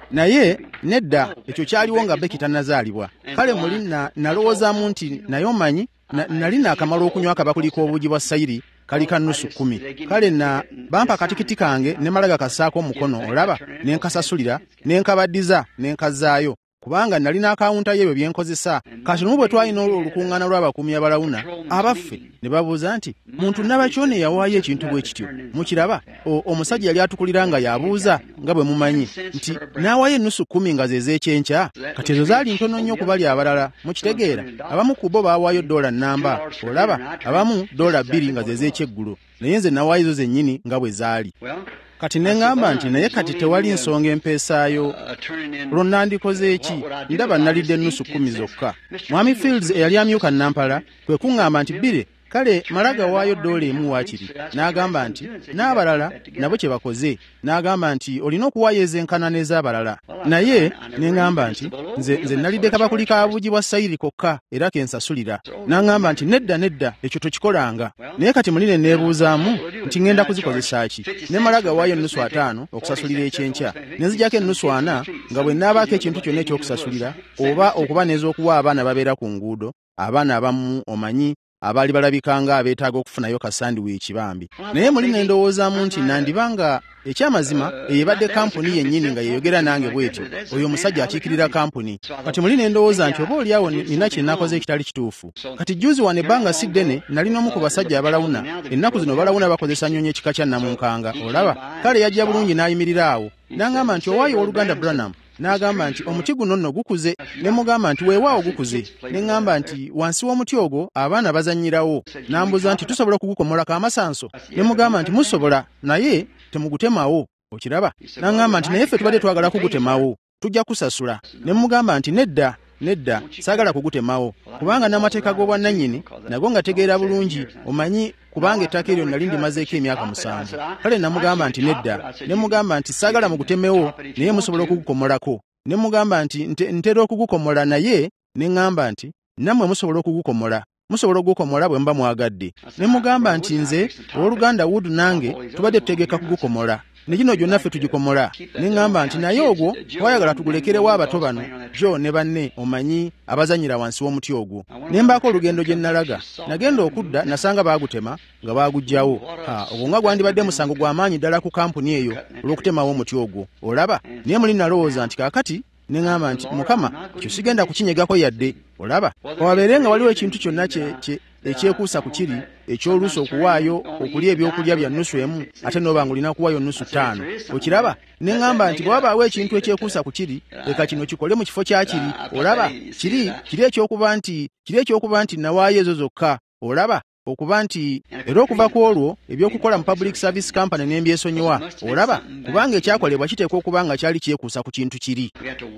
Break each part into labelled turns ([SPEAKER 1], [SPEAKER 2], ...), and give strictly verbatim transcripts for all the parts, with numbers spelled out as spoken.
[SPEAKER 1] naye nedda ekyo kyaliwo nga Becky tannazaalibwa. Kale muli na nalowoozaamu nti naye omanyi nali naakamala okunywa akabakuli k'obuugi bwa sayiri kali ka nnusu kkumi. Kale na bampa katikiti kange ne malaga kassaako omukono olaba ne nkasasulira ne nkabaddiza ne nkazaayo kubanga nali n'akawunta y'ebyo bye nkozesa. Kati mu bwe twalina olukuŋŋaana lw'abakuumi abalawuna abaffe ne babuuza nti muntu Nabakyone yawaayo ekintu bwe kityo mukiraba? Omusajja yali atukulira nga yabuuza nga bwe mumanyi nti n'awaayo ennusu kkumi nga ze z'ekyenkya. Kati ezo zaali ntono nnyo ku bali abalala mukitegeera. Abamu ku bo baawaayo ddoola nnamba olaba, abamu ddoola bbiri nga ze z'ekyeggulo, naye nze nawaayo zo zennyini nga bwe zaali. Kati ne ŋŋamba nti naye kati tewali nsonga empeesaayo lwonnandikoze eki, ndaba nalidde ennusu kkumi zokka. Mwami Fields eyali amyuka Nampala kwe kuŋŋamba nti Bire kale malaga waayo ddoola emu waakiri. N'agamba nti n'abalala nabo kye bakoze. N'agamba nti olina okuwaayo ez'enkanana ez'abalala. Naye ne ŋŋamba nti nze nze nalidde kabakuli ka buugi bwa sayiri kokka era ke nsasulira. N'aŋŋamba nti nedda nedda ekyo tokikolanga. Naye kati muli ne neebuuzaamu nti ŋŋenda kuzikozesa ki? Ne malaga waayo ennusu ataano okusasulira ekyenkya, ne nzijjako ennusu ana nga bwe naabaako ekintu kyonna ekyokusasulira oba okuba n'ez'okuwa abaana babeera ku nguudo, abaana abamu omanyi abaali balabikanga abeetaaga okufunayo ka sandiwiiki bambi. Naye muli ne ndowoozaamu nti nandibanga ekyamazima eyebadde kampuni yennyini nga yeeyogera nange bw'etyo, oyo omusajja akiikirira kampuni. Kati muli ne ndowooza nti oba oliawo nina kye nakoze ekitali kituufu. Kati juzi wano ebbanga si ddene nali n'omu ku basajja abalawuna. Ennaku zino balawuna bakozesa nnyonyi ekika kya namunkanga olaba. Kale yajja bulungi n'ayimirira awo n'aŋŋamba nti owaayo owooluganda Branham. N'agamba nti omuti guno nno gukuze. Ne mugamba nti weewaawo gukuze. Ne ŋŋamba nti wansi w'omuti ogwo abaana bazannyirawo. N'ambuuza nti tusobola okugukomolako amasanso? Ne mugamba nti musobola naye temugutemawo. Okiraba? N'aŋŋamba nti naye ffe tubadde twagala kugutemawo, tujja kusasula. Ne mugamba nti nedda nedda saagala kugutemawo kubanga n'amateeka g'obwannannyini nago ngategeera bulungi, omanyi kubanga ettaka eryo nali ndimazeeko emyaka musanvu. Kale namugamba nti nedda. Ne mugamba nti saagala mugutemewo naye musobola okugukomolako. Ne mugamba nti ntera okugukomola naye ne ŋŋamba nti nammwe musobola okugukomola. Musobola okugukomola bwe mba mwagadde. Ne mugamba nti nze owooluganda Wood nange tubadde tutegeka kugukomola. Ne gino gyonna ffe tugikomola. Ne ŋŋamba nti naye ogwo twayagala tugulekerewo abato bano jo ne banne omanyi abazanyira wansi w'omuti ogwo. Ne mbaako olugendo gye nalaga. Nagenda okudda nasanga baagutema nga baaguggyawo. Ha, ogwo nga gwandibadde musango gw'amaanyi ddala ku kampuni eyo olw'okutemawo omuti ogwo. Olaba? Naye muli nalowooza nti kaakati ne ŋŋamba nti Mukama ekyo sigenda kukinyegako yadde. Olaba? Wabeere nga waliwo ekintu kyonna kye ekyekuusa ku kiri ekyoluusi okuwaayo okulya ebyokulya bya nnusu emu ate n'oba ng'olina kuwaayo nnusu ttaano. Okiraba? Ne ŋŋamba nti bw'wabaawo ekintu ekyekuusa ku kiri leka kino kikole mu kifo kya kiri. Olaba? Kiri kiri ekyokuba nti kiri ekyokuba nti nawaayo ezo zokka. Olaba? Okuba nti era okuva ku olwo ebyokukola mu Public Service Company ne mbyesonyiwa. Olaba? Kubanga ekyakolebwa kiteekwa okuba nga kyali kyekuusa ku kintu kiri.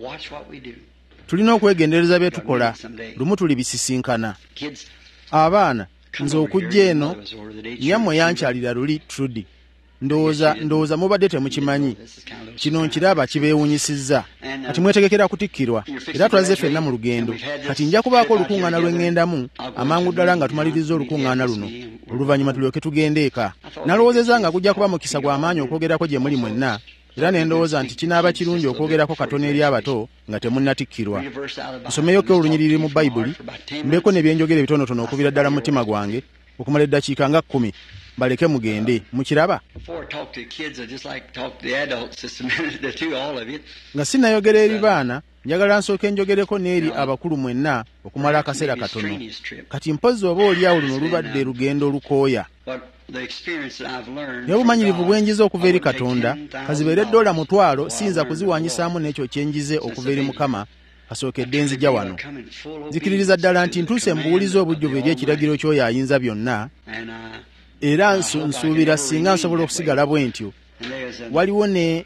[SPEAKER 1] Tulina okwegendereza bye tukola, lumu tuli bisisinkana. Abaana nze okujja eno nyammwe yankyalira luli Trudy. Ndowooza ndowooza mubadde temukimanyi. Kino nkiraba kibeewunyisizza. Kati mwetegekera kutikkirwa era tulaze ffenna mu lugendo. Kati nja kubaako olukuŋŋaana lwe ŋŋendamu amangu ddala nga tumaliriza olukuŋŋaana luno. Oluvannyuma tulyoke tugende eka. Nalowoozezza nga gujja kuba mukisa gw'amaanyi okwogerako gye muli mwenna. Era ne ndowooza nti kinaaba kirungi okwogerako katono eri abato nga temunnatikkirwa. Nsomeyoko olunyiriri mu Bayibuli, mbeeko ne byenjogera ebitonotono okubira ddala mu mutima gwange okumala eddakiika nga kkumi. Baleke mugende. Mukiraba? Nga sinnayogera eri baana, njagala nsooke njogereko n'eri abakulu mwenna okumala akaseera katono. Kati mpozzi oba oliawo luno lubadde lugendo olukooya. N'obumanyirivu bwe njize okuva eri Katonda kazibeere ddoola mutwalo siyinza kuziwanyisaamu n'ekyo kye njize okuva eri Mukama kasookedde nzija wano. Nzikiririza ddala nti ntuuse mbuwulize obujjuvu eri ekiragiro ky'oyo ayinza byonna, era nsuubira singa nsobola okusigala bwe ntyo. Waliwo ne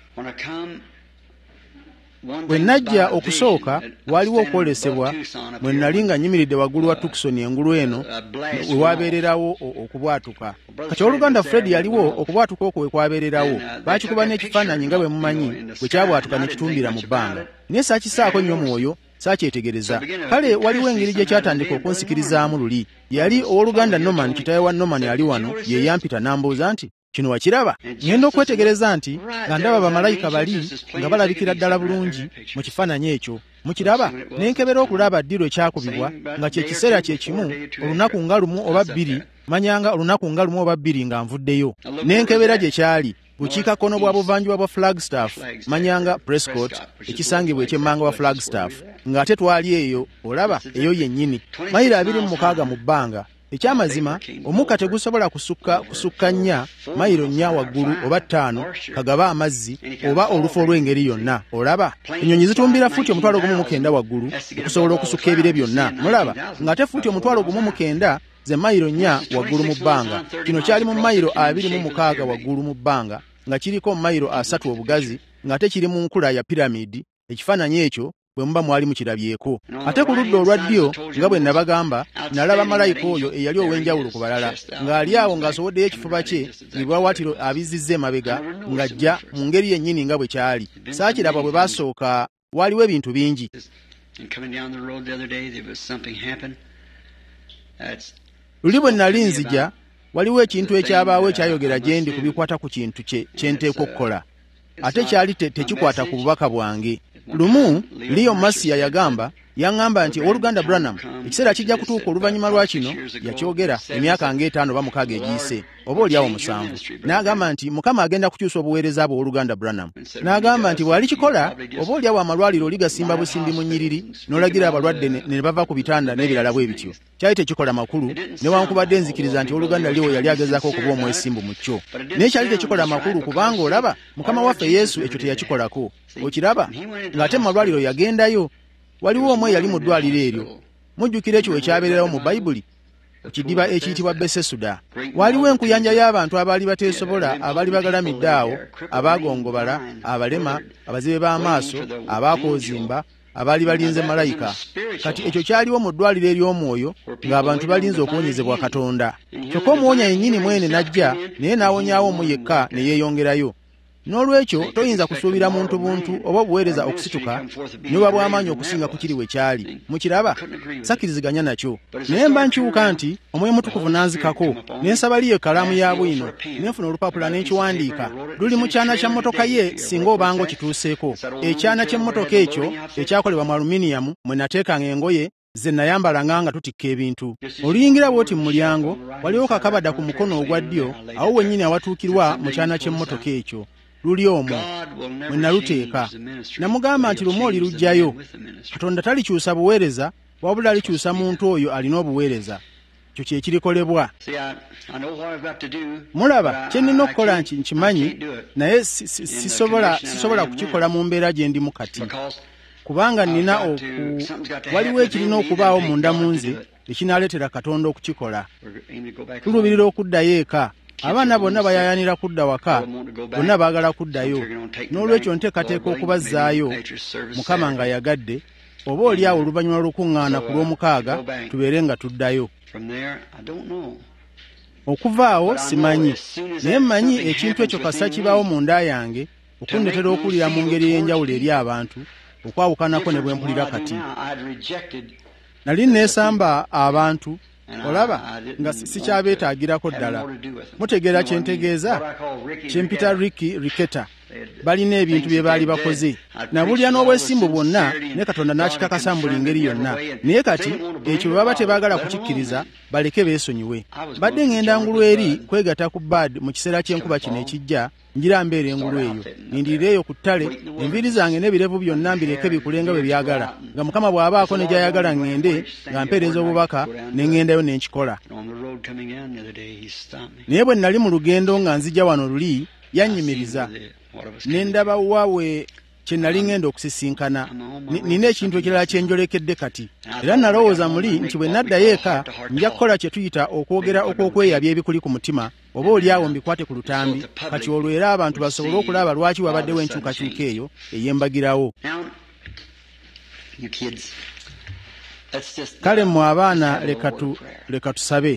[SPEAKER 1] bwe najja okusooka waliwo okwolesebwa bwe nali nga nyimiridde waggulu wa Tucson engulu eno we wabeererawo okubwatuka. Kati oluganda Fred yaliwo okubwatuka okwo we kwabeererawo. Baakikuba n'ekifaananyi nga bwe mumanyi bwe kyabwatuka ne kitumbira mu bbanga. Naye saakisaako nnyo mwoyo, saakyetegereza. Kale waliwo engeri gye kyatandika okunsikirizaamu luli. Yali owooluganda Norman kitaawe wa Norman ali wano ye yampita n'ambuuza nti kino wakiraba? Ngenda okwetegereza nti nga ndaba bamalayika bali nga balabikira ddala bulungi mu kifaananyi ekyo. Mukiraba? Ne nkebera okulaba ddi lwe kyakubibwa nga kye kiseera kye kimu olunaku nga lumu oba bbiri, manyanga olunaku nga lumu oba bbiri nga nvuddeyo. Ne nkebera gye kyali bukiikakkono bwa buvanjuba bwa Flagstaff, manyanga Prescott, ekisangibwa eky'emmanga wa Flagstaff, ng'ate twali eyo, olaba, eyo yennyini, mayiro abiri mu mukaaga mu bbanga. Ekyamazima, omukka tegusobola kusukka kusukka nnya mayiro nnya waggulu oba ttaano kagaba amazzi oba olufu olw'engeri yonna. Olaba, ennyonyi zitumbira fuuti omutwalo gumu mu kenda waggulu okusobola okusukka ebire byonna. Mulaba, ng'ate fuuti omutwalo gumu mu kenda ze mayiro nnya waggulu mu bbanga. Kino kyali mu mayiro abiri mu mukaaga waggulu mu bbanga, nga kiriko mayiro asatu obugazi, ng'ate kiri mu nkula ya piramidi. Ekifaananyi ekyo bwe muba mwali mukirabyeko. Ate ku ludda olwa ddyo, nga bwe nabagamba, nalaba malayika oyo eyali ow'enjawulo ku balala, ng'ali awo ng'asowoddeyo ekifuba kye ebiwawaatiro abizizza emabega, ng'ajja mu ngeri yennyini nga bwe kyali. Saakiraba bwe baasooka, waaliwo ebintu bingi. Luli bwe nali nzija, waliwo ekintu ekyabaawo ekyayogera gye ndi ku bikwata ku kintu kye kye nteekwa okukola. Ate kyali tekikwata ku bubaka bwange. Lumu, Leo Masiya yagamba, yaŋŋamba nti owooluganda Branham, ekiseera kijja kutuuka oluvannyuma lwa kino, yakyogera emyaka ng'etaano oba mukaaga egiyise, oba oliawo musanvu. N'agamba nti Mukama agenda kukyusa obuweereza bwo owooluganda Branham. N'agamba nti bw'alikikola, oba oliawo amalwaliro oligasimba busimbi mu nnyiriri, n'olagira abalwadde ne bava ku bitanda n'ebirala bwe bityo. Kyali tekikola makulu, newankubadde nzikiriza nti owooluganda Leo yali agezaako okuba omwesimbu mu kyo. Naye kyali tekikola makulu kubanga olaba, Mukama waffe Yesu ekyo teyakikolako. Okiraba? Ng'ate mu malwaliro yagendayo. Waliwo omwe yali mu ddwaliro eryo. Mujjukira ekyo ekyabeererawo mu Bayibuli, ekidiba ekiyitibwa Besesuda. Waliwo enkuyanja y'abantu abaali bateesobola, abaali bagalamidde awo, abaagongobala, abalema, abazibe b'amaaso, abaakoozimba, abaali balinze malayika. Kati ekyo kyaliwo mu ddwaliro ery'omwoyo ng'abantu balinze okuwonyezebwa Katonda. Kyokka omuwonya yennyini mwene n'ajja, naye n'awonyaawo omu yekka ne yeeyongerayo. N'olwekyo toyinza kusuubira muntu buntu oba obuweereza okusituka n'oba bw'amaanyi okusinga ku kiri we kyali. Mukiraba? Sakkiriziganya nakyo. Naye mba nkyuka nti Omwoyo Mutukuvu n'anzikako, ne nsaba Liyo ekkalaamu ya bwino, ne nfuna olupapula n'enkiwandiika. Luli mu kyana kya mmotoka ye singa obanga okituuseeko. Ekyana ky'emmotoka ekyo ekyakolebwa mu aluminiyamu mwe nateekanga engoye ze nayambalanga nga tutikka ebintu. Oluyingira bw'oti mu mulyango, waliwo kakabada ku mukono ogwa ddyo, awo wennyini awatuukirwa mu kyana ky'emmotoka ekyo. Luli omwo mwe naluteeka. Namugamba nti lumu olirugjayo. Katonda talikyusa buweereza, wabula alikyusa muntu oyo alina obuweereza. Ekyo kye kirikolebwa. Mulaba, kye nnina okukola nti nkimanyi, naye sisobola sisobola kukikola mu mbeera gye ndimu kati. Kubanga nnina oku waliwo ekirina okubaawo munda mu nze ekinaaleetera Katonda okukikola. Tuluubirira okuddayo eka. Abaana bonna bayayanira kudda waka, bonna baagala kuddayo. N'olwekyo nteekateeka okubazzaayo, Mukama nga yagadde, oba oliawo oluvannyuma lw'olukuŋŋaana ku lw'omukaaga tubeere nga tuddayo. Okuva awo simanyi, naye mmanyi ekintu ekyo kasa kibaawo mu nda yange okundetera okuwulira mu ngeri ey'enjawulo eri abantu, okwawukanako ne bwe mpulira kati. Nali neesamba abantu, olaba nga sikyabeetaagirako ddala. Mutegeera kye ntegeeza? Kye mpita Ricky Riketa. Balina ebintu bye baali bakoze. Nabulya n'obwesimbu bwonna, ne Katonda n'akikakasa mu buli ngeri yonna. Naye kati ekyo bwe baba tebaagala kukikkiriza, baleke beesonyiwe. Badde ngenda ngulu eri kwegatta ku Bad mu kiseera ky'enkuba kino ekijja, ngira mbeera engulu eyo. Nindireeyo ku ttale, enviiri zange n'ebirevu byonna mbireke bikulenga bwe byagala. Nga Mukama bw'abaako ne gy'ayagala ŋŋende, nga mpeereza obubaka, ne ŋŋendayo ne nkikola. Naye bwe nnali mu lugendo nga nzija wano luli, yannyimiriza. Ne ndaba waawe kye nnali ŋŋenda okusisinkana. Nina ekintu ekirala kye njolekedde kati. Era nalowooza muli nti bwe naddayo eka, nja kukola kye tuyita okwogera okw'okweyabya ebikuli ku mutima, oba oliawo mbikwate ku lutambi, kati olwo era abantu basobole okulaba lwaki wabaddewo enkyukakyuka eyo eyembagirawo. Kale mmwe abaana leka tusabe.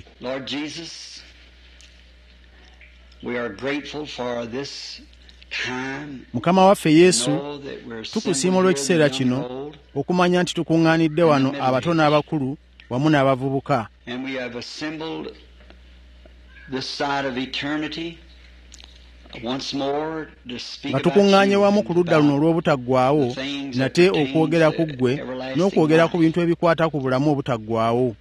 [SPEAKER 1] Mukama waffe Yesu, tukusiima olw'ekiseera kino, okumanya nti tukuŋŋaanidde wano abato n'abakulu wamu n'abavubuka. nga tukuŋŋaanye wamu ku ludda luno olw'obutaggwaawo nate okwogera ku ggwe n'okwogera ku bintu ebikwata ku bulamu obutaggwaawo.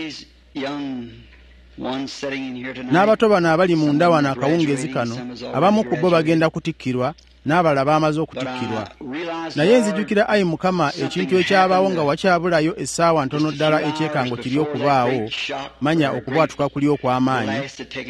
[SPEAKER 1] N'abato bano abali munda wano akawungeezi kano, abamu ku bo bagenda kutikkirwa n'abalala baamaze okutikkirwa. Naye nzijukira Ayi Mukama, ekintu ekyabaawo nga wakyabulayo essaawa ntono ddala ekyekango kiri okubaawo, manya okubwatuka kuli okw'amaanyi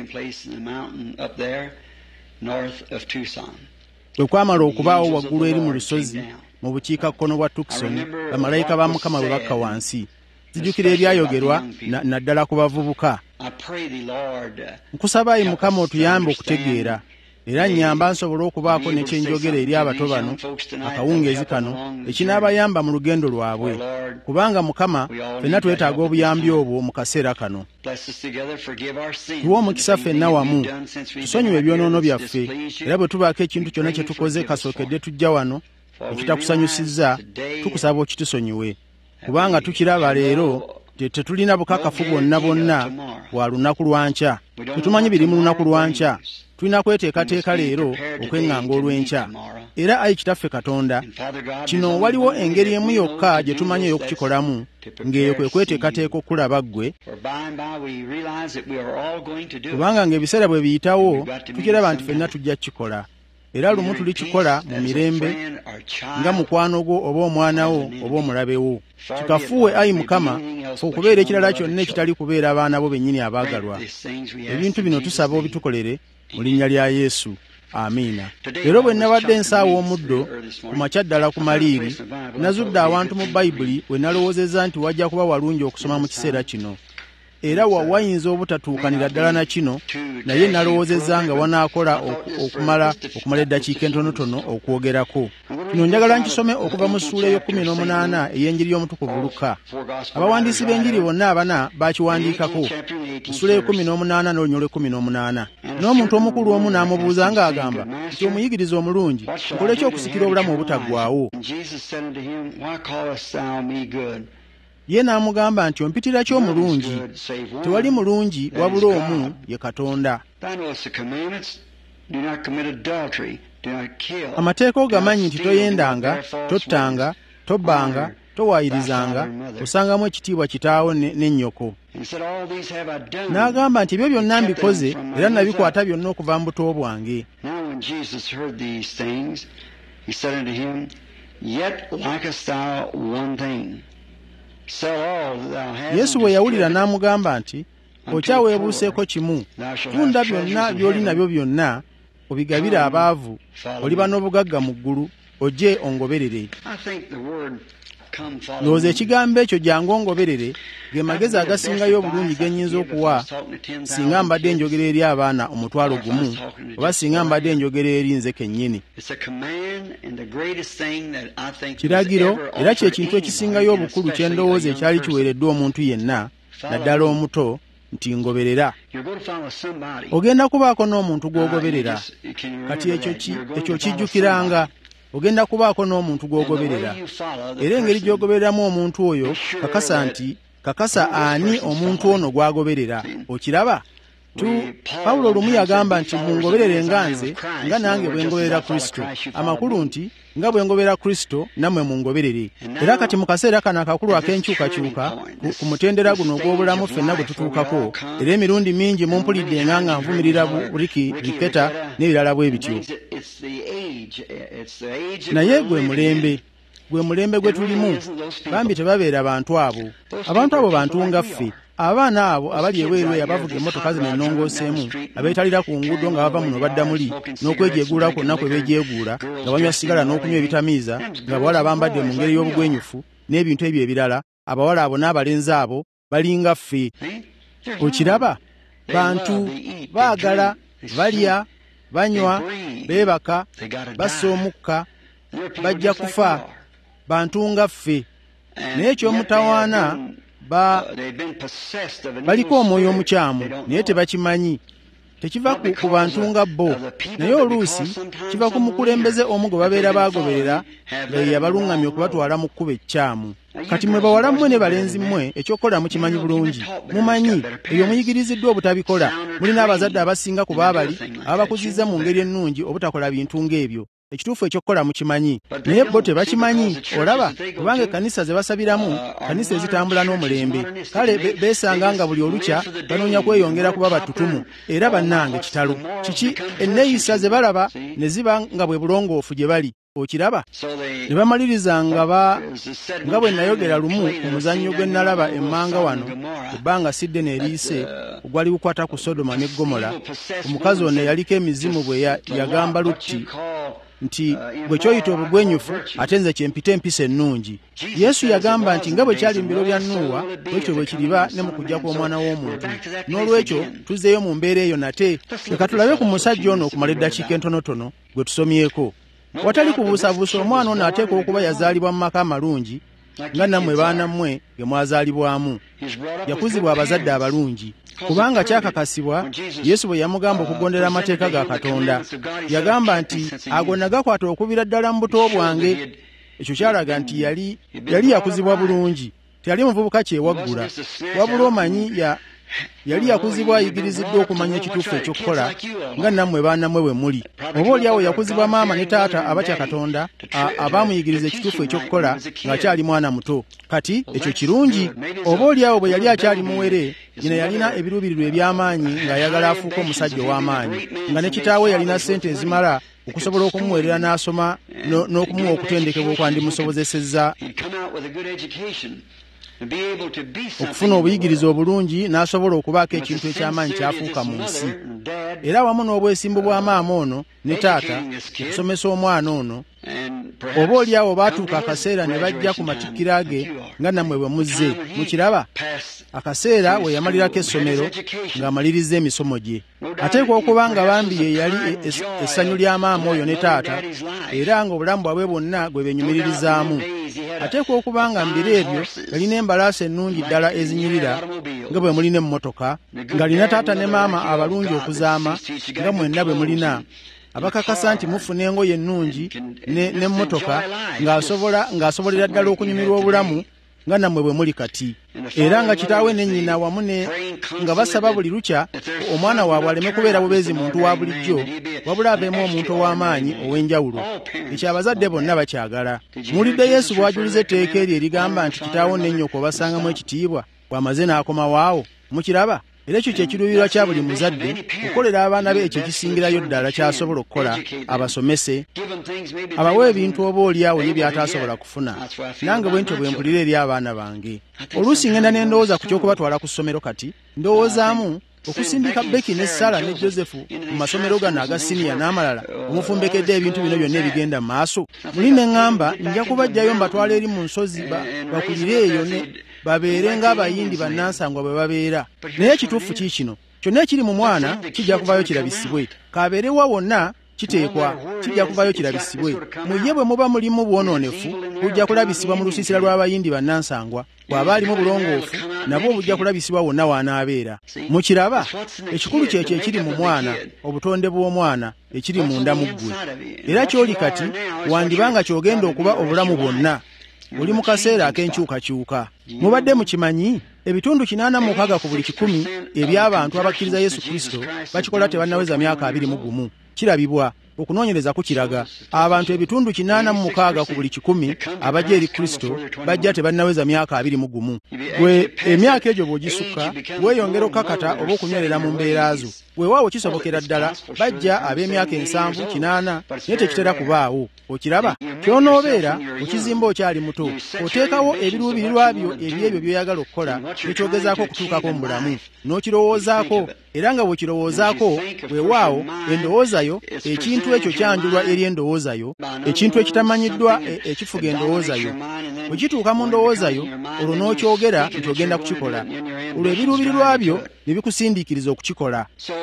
[SPEAKER 1] bwe kwamala okubaawo waggulu eri mu lusozi mu bukiikakkono bwa Tucson, bamalayika ba Mukama bwe bakka wansi. Nzijukira ebyayogerwa naddala ku bavubuka. Nkusaba Ayi Mukama otuyambe okutegeera, era nnyamba nsobole okubaako ne kyenjogera eri abato bano akawungeezi kano ekinaabayamba mu lugendo lwabwe, kubanga Mukama ffenna twetaaga obuyambi obwo mu kaseera kano. Tuwe omukisa ffenna wamu, tusonyiwe ebyonoono byaffe, era bwe tubaako ekintu kyonna kye tukoze kasookedde tujja wano ekitakusanyusizza, tukusaba okitusonyiwe, kubanga tukiraba leero tetulina bukakafu bwonna bwonna bwa lunaku lwankya. Tetumanyi biri mu lunaku lwankya, tulina kweteekateeka leero okweŋŋanga olw'enkya. Era Ayi Kitaffe Katonda, kino waliwo engeri emu yokka gye tumanyi ey'okukikolamu, ng'eyo kwe kweteekateeka okulaba ggwe, kubanga ng'ebiseera bwe biyitawo tukiraba nti ffenna tujja kukikola. Era lumu tulikikola mu mirembe nga mukwano gwo oba omwana wo oba omulabe wo. Kikafuwe Ayi Mukama okubeera ekirala kyonna ekitali kubeera abaana bo bennyini abaagalwa. Ebintu bino tusaba obitukolere mu linnya lya Yesu. Amiina. Leero bwe nabadde nsaawa omuddo ku makya ddala ku maliiri, nazudde awantu mu Bayibuli we nalowoozezza nti wajja kuba walungi okusoma mu kiseera kino. Era wawayinza obutatuukanira ddala na kino, naye nalowoozezza nga wanaakola okumala okumala eddakiika entonotono okwogerako. Kino njagala nkisome okuva mu ssuula ey'ekkumi n'omunaana ey'enjiri y'omutukuvu Luka. Abawandiisi b'enjiri bonna abana baakiwandiikako. Ssuula ey'ekkumi n'omunaana n'olunyolo ekkumi n'omunaana. N'omuntu omukulu omu n'amubuuza ng'agamba nti, omuyigiriza omulungi, nkole ki okusikira obulamu obutaggwaawo? Ye n'amugamba nti, ompitira ki omulungi? Tewali mulungi wabula omu, ye Katonda. Amateeka ogamanyi nti toyendanga, tottanga, tobbanga, towaayirizanga, osangamu ekitiibwa kitaawo ne nnyoko. N'agamba nti ebyo byonna mbikoze era nabikwata byonna okuva mu buto bwange. Yesu bwe yawulira n'amugamba nti, okyaweebuuseeko kimu, tunda byonna by'oli nabyo byonna obigabire abaavu, oliba n'obugagga mu ggulu, ojje ongoberere. Ndowooza ekigambo ekyo jjangu ongoberere ge magezi agasingayo obulungi ge nnyinza okuwa singa mbadde njogera eri abaana omutwalo gumu, oba singa mbadde njogera eri nze kennyini. Kiragiro era kye kintu ekisingayo obukulu kye ndowooza ekyali kiweereddwa omuntu yenna, naddala omuto, nti ngoberera. Ogenda kubaako n'omuntu gw'ogoberera. Kati ekyo kijjukiranga, ogenda kubaako n'omuntu gw'ogoberera. Era engeri gy'ogobereramu omuntu oyo, kakasa nti kakasa ani omuntu ono gw'agoberera. Okiraba? Tu Pawulo lumu yagamba nti mungoberere nga nze, nga nange bwe ngoberera Kristo. Amakulu nti nga bwe ngoberera Kristo nammwe mungoberere. Era kati mu kaseera kano akakulu ak'enkyukakyuka ku mutendera guno ogw'obulamu ffenna gwe tutuukako, era emirundi mingi mumpulidde nga nga nvumirira buliki biketa n'ebirala bwe bityo. Naye gwe mulembe, gwe mulembe gwe tulimu, bambi tebabeera bantu abo. Abantu abo bantu nga ffe. Abaana abo abali ebweru abavuga emmotoka zino ennongooseemu, abeetalira ku nguudo nga bava muno badda muli, n'okwejeeguula kwonna kwe beejeeguula, nga banywa sigala n'okunywa ebitamiiza, nga bawala bambadde mu ngeri y'obugwenyufu, n'ebintu ebyo ebirala, abawala abo n'abalenzi abo balinga ffe. Okiraba? Bantu baagala, balya, banywa, beebaka, bassa omukka, bajja kufa. Bantu nga ffe. Naye eky'omutawaana, ba baliko omwoyo omukyamu naye tebakimanyi. tekiva ku, ku bantu nga bo, naye oluusi kiva ku mukulembeze omu gwe babeera baagoberera nga ye yabaluŋŋamya okubatwala mu kkubo ekyamu. Kati mwe bawala mmwe ne balenzi mmwe ekyokukola mukimanyi bulungi. Mumanyi eyo muyigiriziddwa obutabikola. Mulina abazadde abasinga ku baabali abakuzizza mu ngeri ennungi obutakola bintu ng'ebyo. Ekituufu ekyokukola mukimanyi, naye bo tebakimanyi. Olaba, kubanga ekkanisa ze basabiramu kkanisa ezitambula n'omulembe, kale beesanga nga buli olukya banoonya kweyongera kuba batutumu era bannange kitalo. Kiki enneeyisa ze balaba ne ziba nga bwe bulongoofu gye bali. Okiraba? Ne bamaliriza nga ba nga bwe nayogera lumu ku muzannyo gwe nalaba emmanga wano ebbanga sidde n'eriise ogwali gukwata ku Sodoma ne Gomora. Omukazi ono yaliko emizimu bwe yagamba Lutti nti bwe kyoyita obugwenyufu ate nze kyempita empisa ennungi. Yesu yagamba nti nga bwe kyali mu biro bya Nuuwa bwekyo bwe kiriba ne mu kujja kw'Omwana w'Omuntu. N'olwekyo tuzzeeyo mu mbeera eyo nate. Leka tulabe ku musajja ono okumala eddakiika entonotono gwe tusomyeko. Watali kubuusabuusa omwana ono ateekwa okuba yazaalibwa mu maka amalungi nga nammwe baana mmwe ge mwazaalibwamu. Yakuzibwa abazadde abalungi. Kubanga kyakakasibwa Yesu bwe yamugamba okugondera amateeka ga Katonda. Yagamba nti ago nagakwata okubira ddala mu buto bwange. Ekyo kyalaga nti yali yali yakuzibwa bulungi. Teyali muvubuka kyewaggula. Wabula omanyi ya yali yakuzibwa ayigiriziddwa okumanya ekituufu ekyokukola nga nammwe baana mmwe bwe muli. Oba oliawo yakuzibwa maama ne taata abatya Katonda abaamuyigiriza ekituufu ekyokukola ng'akyali mwana muto. Kati ekyo kirungi. Oba oliawo bwe yali akyali muwere, nyina yalina ebiruubirirwa eby'amaanyi ng'ayagala afuuke omusajja ow'amaanyi, nga ne kitaawe yalina ssente ezimala okusobola okumuweerera n'asoma n'okumuwa okutendekebwa okwandimusobozesezza okufuna obuyigiriza obulungi n'asobola okubaako ekintu eky'amaanyi kyafuuka mu nsi. Era wamu n'obwesimbu bwa maama ono ne taata okusomesa omwana ono, oba oliawo baatuuka akaseera ne bajja ku matikkira ge nga nammwe bwe muzze. Mukiraba? Akaseera we yamalirako essomero ng'amaliriza emisomo gye. Ateekwa okuba nga bambi ye yali essanyu lya maama oyo ne taata, era ng'obulamu bwabwe bwonna gwe benyumiririzaamu. Ateekwa okuba nga mbiro ebyo yalina embalaasi ennungi ddala ezinyirira nga bwe mulina emmotoka, ng'alina taata ne maama abalungi okuzaama nga mwenna bwe mulina, abakakasa nti mufuna engoye ennungi n'emmotoka ng'asobola ng'asobolera ddala okunyumirwa obulamu nga nammwe bwe muli kati. Era nga kitaawe ne nnyina wamu ne nga basaba buli lukya omwana waabwe aleme kubeera bubeezi muntu wa bulijjo, wabula abeemu omuntu ow'amaanyi ow'enjawulo. Ekyo abazadde bonna bakyagala. Muwulidde Yesu bw'ajuliza etteeka eryo erigamba nti kitaawo ne nnyoko obasangamu ekitiibwa bw'amaze n'akomawaawo. Mukiraba? Era ekyo kyekiruubirirwa kya buli muzadde okukolera abaana be ekyo ekisingirayo ddala ky'asobola okukola, abasomese, abawe ebintu oba oliawo ne by'ataasobola kufuna. Nange bwe ntyo bwe mpulira eri abaana bange. Oluusi ngenda ne ndowooza ku ky'okubatwala ku ssomero. Kati ndowoozaamu okusindika Becky ne Sarah ne Josefu mu masomero gano aga siniya n'amalala omufumbekedde ebintu bino byonna ebigenda mu maaso. Muli ne ŋŋamba nja kubajjayo mbatwala eri mu nsozi bakulire eyo ne babeere ng'abayindi bannansangwa bwe babeera. Naye ekituufu kiikino, kyonna ekiri mu mwana kijja kuvayo kirabisibwe. Kaabeerewa wonna kiteekwa kijja kuvayo kirabisibwe. Mu ye bwe muba mulimu bwonoonefu bujja kulabisibwa mu lusiisira lw'abayindi bannansangwa. Bw'aba alimu bulongoofu nabwo bujja kulabisibwa wonna w'anaabeera. Mukiraba? Ekikulu kyekyo ekiri mu mwana, obutonde bw'omwana ekiri munda mu ggwe. Era ky'oli kati wandibanga ky'ogenda okuba obulamu bwonna. Oli mu kaseera ak'enkyukakyuka. Mubadde mukimanyi ebitundu kinaana mu mukaaga ku buli kikumi eby'abantu abakkiriza Yesu Kristo bakikola tebannaweza myaka abiri mu gumu. Kirabibwa, okunoonyereza kukiraga abantu ebitundu kinaana mu mukaaga ku buli kikumi abajja eri Kristo bajja tebannaweza myaka abiri mu gumu. Gwe emyaka egyo bw'ogisukka weeyongera okukakata oba okunywerera mu mbeera zo. Weewaawo kisobokera ddala bajja ab'emyaka ensanvu kinaana naye tekitera kubaawo. Okiraba? Ky'onoobeera okizimba okyali muto, oteekawo ebiruubirirwa byo ebyebyo by'oyagala okukola nekyogezaako okutuukako mu bulamu, n'okirowoozaako, era nga bw'okirowoozaako weewaawo endowooza yo, ekintu ekyo kyanjulwa eri endowooza yo, ekintu ekitamanyiddwa ekifuga endowooza yo. Bwe kituuka mu ndowooza yo, olwo n'okyogera nti ogenda kukikola. Olwo ebiruubirirwa byo ne bikusindiikiriza okukikola.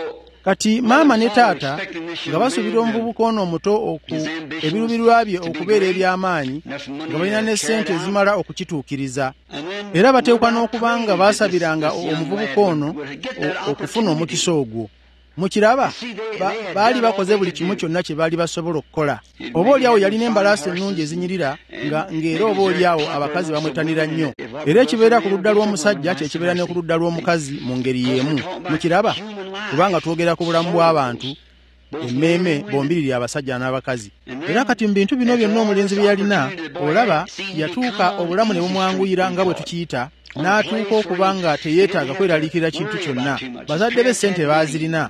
[SPEAKER 1] Kati maama ne taata nga basuubira omuvubuka ono omuto oku ebiruubirirwa bye okubeera eby'amaanyi nga balina ne ssente ezimala okukituukiriza. Era bateekwa n'okuba nga baasabiranga omuvubuka ono okufuna omukisa ogwo. mukiraba baali bakoze buli kimu kyonna kye baali basobola okukola. Oba oliawo yalina embalaasi ennungi ezinyirira nga ng'era oba oliawo abakazi bamwetanira nnyo, era ekibeera ku ludda lw'omusajja kye kibeera ne ku ludda lw'omukazi mu ngeri y'emu. Mukiraba kubanga twogera ku bulamu bw'abantu, emmeeme bombiriri abasajja n'abakazi. Era kati mu bintu bino byonna omulenzi bye yalina, olaba yatuuka obulamu ne bumwanguyira nga bwe tukiyita, n'atuuka okuba nga teyeetaaga kweraliikirira kintu kyonna. Bazadde be ssente baazirina,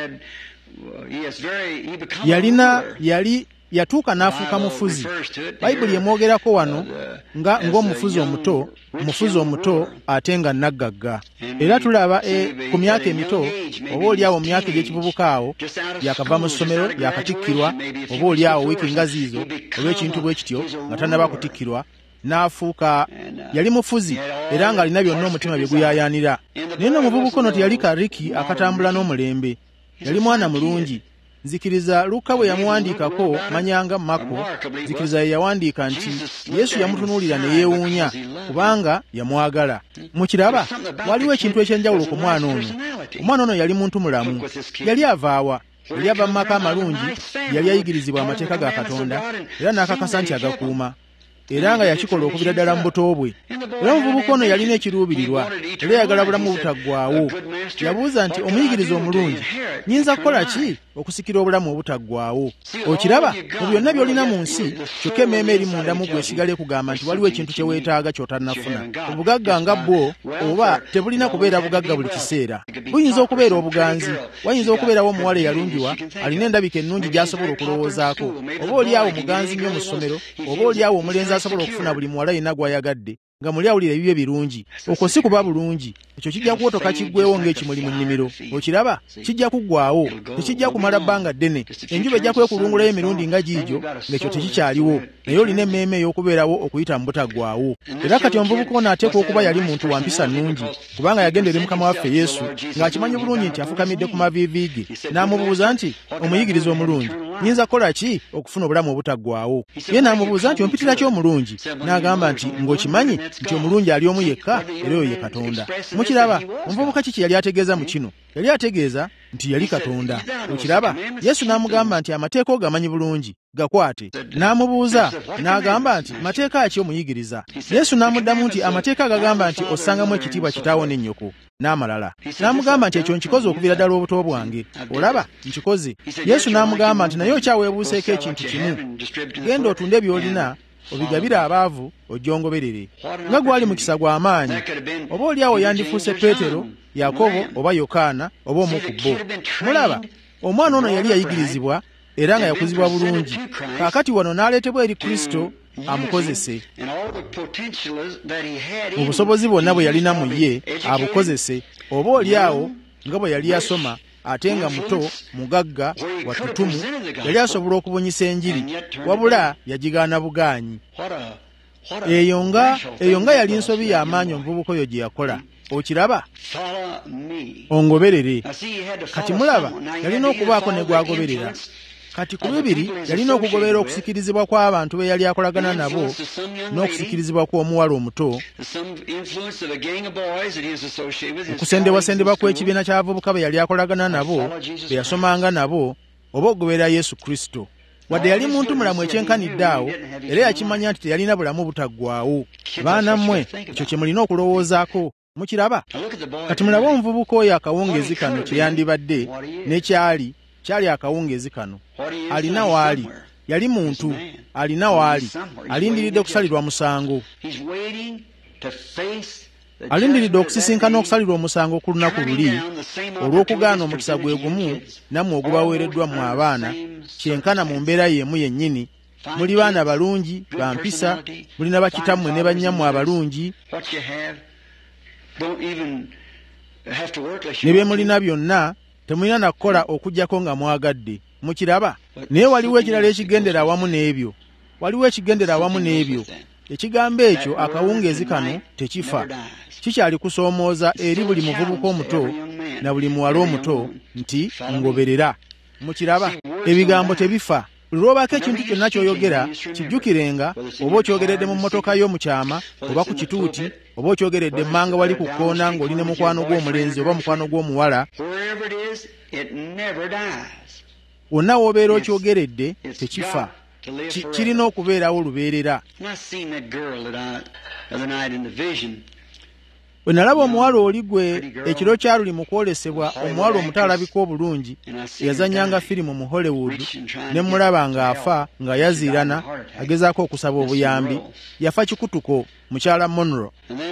[SPEAKER 1] yalina yali yatuuka n'afuuka mufuzi. Bayibuli emwogerako wano nga ng'omufuzi omuto, mufuzi omuto ate nga naggagga. Era tulaba e, ku myaka emito, oba oliawo mu myaka egy'ekivubuka awo, yakava mu ssomero yakatikkirwa, oba oliawo wiiki nga ziizo olw'ekintu bwe kityo nga tannaba kutikkirwa, n'afuuka yali mufuzi era ng'alina byonna omutima bye guyaayaanira. Naye n'omuvubuka ono teyali kariki akatambula n'omulembe, yali mwana mulungi. Nzikiriza Luka bwe yamuwandiikako manyanga Mako, nzikiriza ye yawandiika nti Yesu yamutunuulira ne yeewuunya kubanga yamwagala. Mukiraba waliwo ekintu ekyenjawulo ku mwana ono. Omwana ono yali muntu mulamu, yali avaawa, yali ava mu maka amalungi, yali ayigirizibwa amateeka ga Katonda era n'akakasa nti agakuuma, era nga yakikola okubira ddala mu buto bwe. Era omuvubuka ono yalina ekiruubirirwa, era yagala bulamu butaggwaawo. Yabuuza nti omuyigiriza omulungi, nnyinza kukola ki okusikira obulamu obutaggwaawo? Okiraba mu byonna by'olina mu nsi, kyokka emmeeme eri munda mu ggwe esigale kugamba nti waliwo ekintu kye weetaaga ky'otannafuna. Obugagga nga bwo oba tebulina kubeera bugagga buli kiseera. Buyinza okubeera obuganzi, wayinza okubeerawo omuwala eyalungiwa alina endabika ennungi gy'asobola okulowoozaako, oba oliawo muganzi nnyo mu ssomero, oba oliawo omulenzi asobola okufuna buli muwala yenna gw'ayagadde nga muli awulira ebibye birungi. Okwo si kuba bulungi, ekyo kijja kuwotoka kiggweewo ng'ekimuli mu nnimiro. Okiraba kijja kuggwaawo, tekijja kumala bbanga ddene. Enjuba ejja kwekulungulayo emirundi nga giigyo ng'ekyo tekikyaliwo, naye olina emmeeme ey'okubeerawo okuyita mu butaggwaawo. Era kati omuvubuka ono ateekwa okuba yali muntu wa mpisa nnungi, kubanga yagenda eri Mukama waffe Yesu ng'akimanyi bulungi nti afukamidde ku maviivi ge, n'amubuuza nti omuyigiriza omulungi, nnyinza kukola ki okufuna obulamu obutaggwaawo? Ye n'amubuuza nti ompitira ki omulungi? N'agamba nti ng'okimanyi nti omulungi ali omu yekka, era oyo ye Katonda. Mukiraba omuvubuka kiki yali ategeeza mu kino? Yali ategeeza nti yali Katonda. Okiraba Yesu n'amugamba nti amateeka ogamanyi bulungi, gakwate. N'amubuuza n'agamba nti mateeka ki omuyigiriza? Yesu n'amuddamu nti amateeka agagamba nti ossangamu ekitiibwa kitaawo ne nnyoko n'amalala. N'amugamba nti ekyo nkikoze okuviira ddala obuto bwange. Olaba nkikoze. Yesu n'amugamba nti naye okyaweebuuseeko ekintu kimu, genda otunde by'olina obigabire abaavu ojjongoberere. Nga gwali mukisa gw'amaanyi, oba oliawo yandifuuse Peetero, Yakobo oba Yokaana oba omu ku bo. Mulaba omwana ono yali yayigirizibwa era nga yakuzibwa bulungi. Kaakati wano n'aleetebwa eri Kristo amukozese. Mu busobozi bwonna bwe yalina mu ye abukozese, oba oliawo nga bwe yali yasoma ate nga muto, mugagga, watutumu, yali asobola okubunyisa enjiri, wabula yagigaana bugaanyi. Eyo nga eyo nga yali nsobi y'amaanyi omuvubuka oyo gye yakola. Okiraba ongoberere. Kati mulaba yalina okubaako ne gwagoberera. Kati ku bibiri yalina okugoberera okusikirizibwa kw'abantu be yali akolagana nabo n'okusikirizibwa kw'omuwala omuto, okusendebwasendebwa kw'ekibiina ky'abavubuka be yali akolagana nabo, be yasomanga nabo, oba okugoberera Yesu Kristo. Wadde yali muntu mulamu ekyenkanidde awo, era yakimanya nti teyalina bulamu butaggwaawo. Baana mmwe ekyo kye mulina okulowoozaako. Mukiraba kati mulabe omuvubuka oyo akawungeezi kano kye yandibadde n'ekyali kyali akawungeezi kano. Alina waali, yali muntu, alina waali, alindiridde okusalirwa musango. Alindiridde okusisinkana okusalirwa omusango ku lunaku luli olw'okugaana omukisa gwe gumu nammwe ogubaweereddwa mu abaana, kyenkana mu mbeera y'emu yennyini. Muli baana balungi, bampisa, mulina bakitammwe ne bannyammwe abalungi, ne bye mulina byonna temulina na kukola okuggyako nga mwagadde. Mukiraba naye waliwo ekirala ekigendera awamu n'ebyo. Waliwo ekigendera awamu n'ebyo. Ekigambo ekyo akawungeezi kano tekifa. Kikyali kusoomooza eri buli muvubuka omuto na buli muwala omuto nti ngoberera. Mukiraba ebigambo tebifa. Lw'obaako ekintu kyonna ky'oyogera kijjukirenga, oba okyogeredde mu mmotoka yo mu kyama oba ku kituuti, oba okyogeredde mmanga wali ku kkoona ng'oli ne mukwano gw'omulenzi oba mukwano gw'omuwala, wonna w'obeera okyogeredde tekifa, kirina okubeerawo olubeerera. Bwe nalaba omuwala oli gwe ekiro kyaluli mu kwolesebwa, omuwala omutaalabika obulungi eyazannyanga firimu mu Hollywood, ne mulaba ng'afa nga yaziirana agezaako okusaba obuyambi. Yafa kikutuko, mukyala Monroe.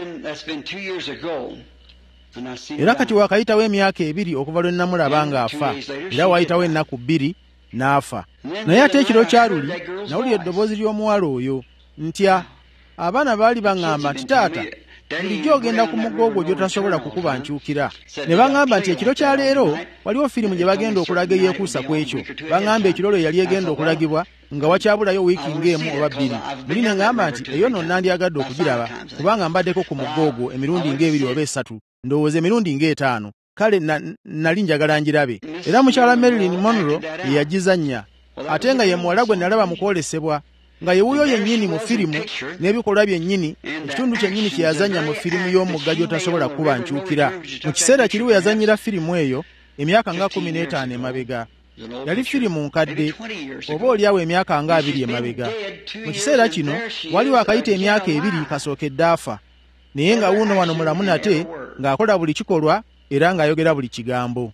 [SPEAKER 1] Era kati wakayitawo emyaka ebiri okuva lwe namulaba ng'afa, era wayitawo ennaku bbiri n'afa. Naye ate ekiro kyaluli nawulira eddoboozi ly'omuwala oyo, ntya. Abaana baali baŋŋamba nti, taata, bulijjo ogenda ku muggo gwo gy'otasobola kukuba nkyukira. Ne baŋŋamba nti ekiro kya leero waliwo firimu gye bagenda okulaga eyeekuusa ku ekyo. Baŋŋamba ekiro lwe yali egenda okulagibwa nga wakyabulayo wiiki ng'emu oba bbiri. Buli ne ŋŋamba nti eyo nno nandyagadde okugiraba, kubanga mbaddeko ku muggo ogwo emirundi ng'ebiri oba esatu, ndowooza emirundi ng'etaano. Kale nali njagala ngirabe. Era mukyala Marilyn Monroe ye yagizannya, ate nga ye muwala gwe nalaba mu kwolesebwa, nga ye wuyo yennyini mu firimu n'ebikolwa byennyini, ekitundu kyennyini kye yazannya mu firimu y'omugga gy'otasobola kuba nkyukira. Mu kiseera kiri we yazannyira firimu eyo emyaka nga kumi n'etaano emabega. Yali firimu nkadde, oba oliawo emyaka nga abiri emabega. Mu kiseera kino waliwo akayita emyaka ebiri kasookedde afa, naye nga wuuno wano mulamu nate ng'akola buli kikolwa era ng'ayogera buli kigambo.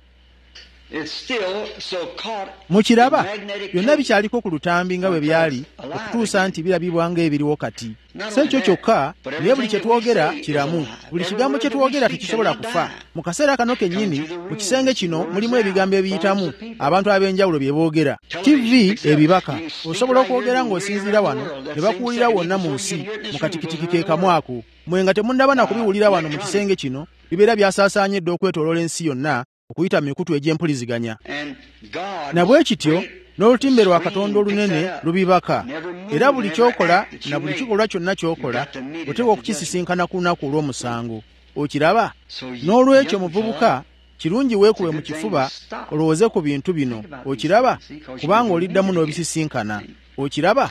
[SPEAKER 1] Mukiraba byonna bikyaliko ku lutambi nga bwe byali okutuusa nti birabibwa ng'ebiriwo kati. Si ekyo kyokka, naye buli kye twogera kiramu. Buli kigambo kye twogera tekisobola kufa. Mu kaseera kano kennyini mu kisenge kino mulimu ebigambo ebiyitamu abantu ab'enjawulo bye boogera. Tivi ebibaka osobola okwogera ng'osinziira wano ne bakuwulira wonna mu nsi mu katikitiki ke kamu ako. Mwe nga temundaba na kubiwulira wano mu kisenge kino, bibeera byasaasaanyedde okwetooloola ensi yonna okuyita mu mikutu egy'empuliziganya. Na bwe kityo n'olutimbe lwa Katonda olunene lubibaka, era buli kyokola na buli kikolwa kyonna ky'okola oteekwa okukisisinkana ku lunaku olw'omusango. Okiraba? N'olwekyo muvubuka, kirungi weekube mu kifuba olowooze ku bintu bino. Okiraba? Kubanga oliddamu n'obisisinkana. Okiraba?